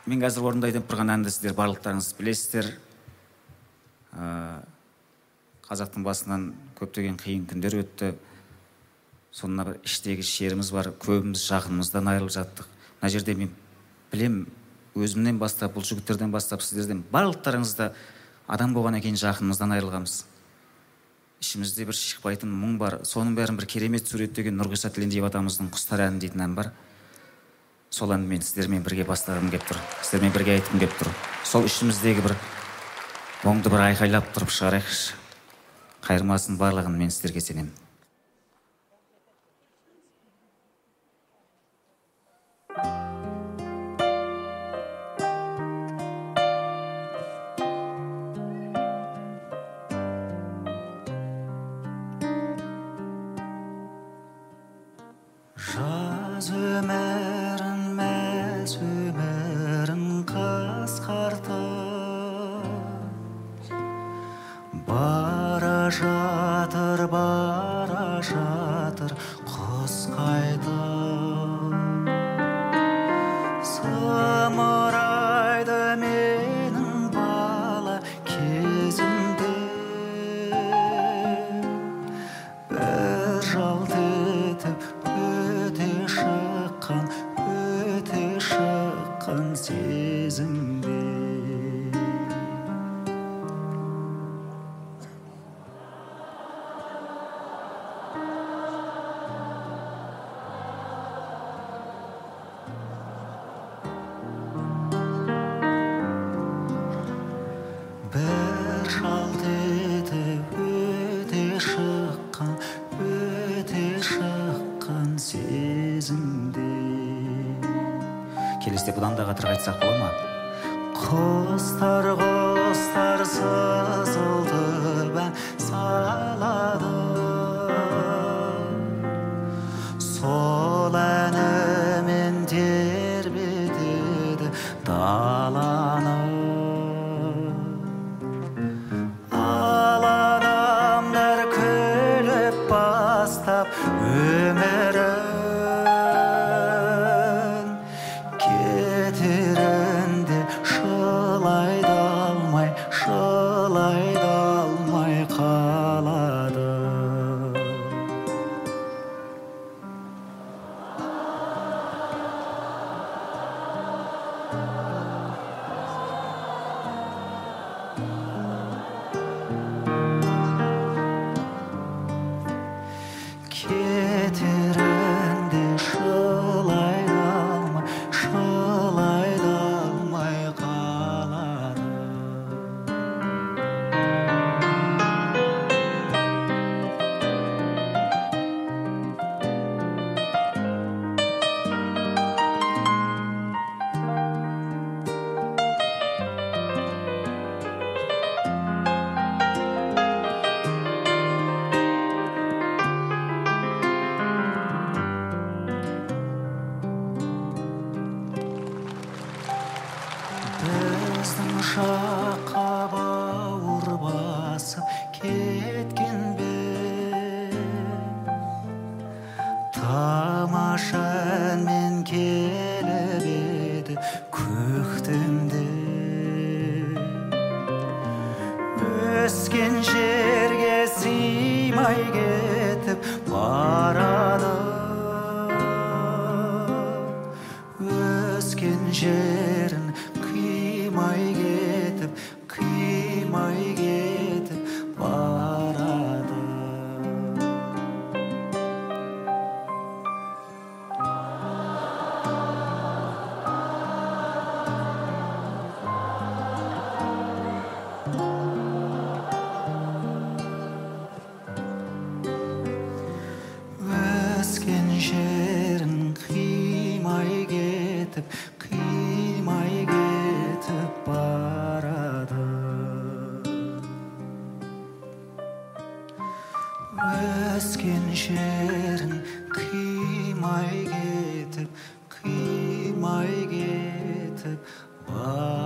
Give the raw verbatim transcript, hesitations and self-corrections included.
Мен қазір орындайын деп тұрған әнді сіздер барлықтарыңыз білесіздер. Қазақтың басынан көптеген қиын күндер өтті. Сонына бір іштегі шеріміз бар. Көбіміз жақынымыздан айырылып жаттық. Мына жерде мен білем, өзімнен бастап, бұл жігіттерден бастап, сіздерден барлықтарыңызда адам болғаннан кейін жақынымыздан айырылғанбыз. Ішімізде бір шықпайтын мұң бар. Соның бәрін бір керемет суреттеген Нұрғиса Тілендиев атамыздың Құстар әні дейтін ән бар. Сол әнді мен сіздермен бірге бастағым келіп тұр. Сіздермен бірге айтқым келіп тұр. Сол ішіміздегі бір мұңды бір айқайлап тұрып шығарайықшы. Қайырмасын барлығын мен сіздерге сенемін. Жаз өмірін, мәз өмірін қасқартып, бара жатыр, бара жатыр құс қайтып. Самарайды менің бала кезімде, бір жалт етіп өте шыққан, өте шыққан сезімде. Бір жалт етіп өте шыққан, өте шыққан сезімде. Келесіде бұдан да қатырға айтсақ бола ма? Құстар, құстар сызылтып ән салады, сол әнімен тербетеді даланы. Ал адамдар күліп бастап өмірін, кетерінде шылай да алмай, шылай да алмай қалады. Кетерінде шылай да алмай, шылай да алмай қалады. Біздің жаққа бауыр басып кеткен бе, тамаша әнмен келіп еді көктемде. Өскен жерге сыймай кетіп барады, өскен жерін қимай кетіп, қимай кетіп барады. Өскен жерін қимай кетіп, қимай кетіп барады. Өскен жерін қимай кетіп, қимай кетіп барады.